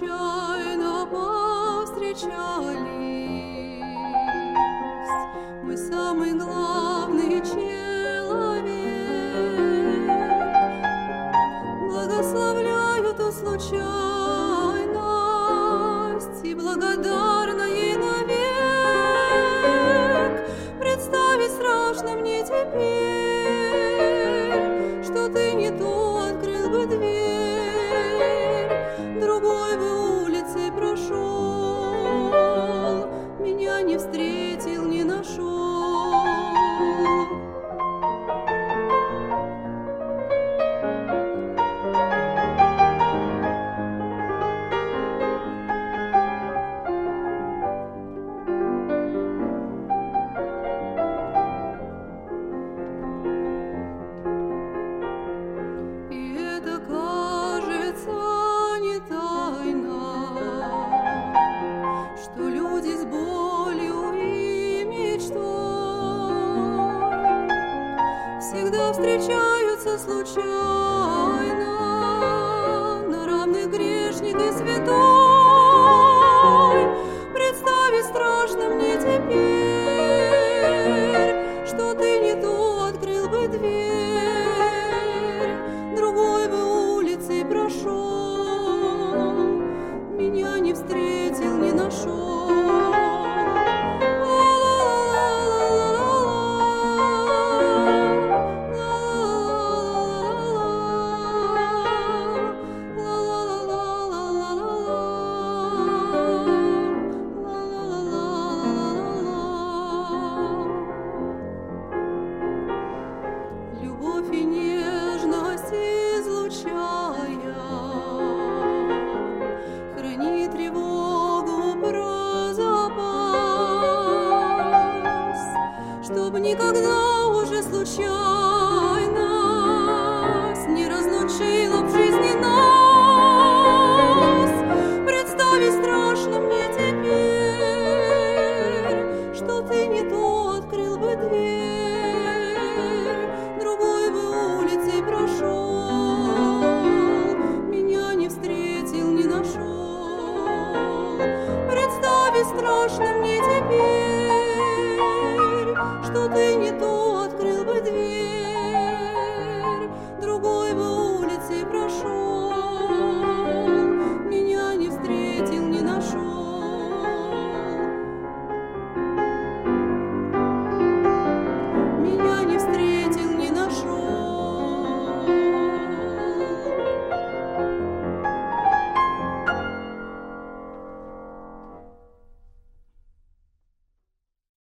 случайно повстречались. Мой самый главный человек. Благословляю эту случайность и благодарна ей навек. Представить страшно мне теперь, что ты не ту открыл бы дверь, другой бы улицей прошел, меня не встретил, не нашел. Всегда встречаются случайно, на равных грешник и святой. Представить страшно мне теперь,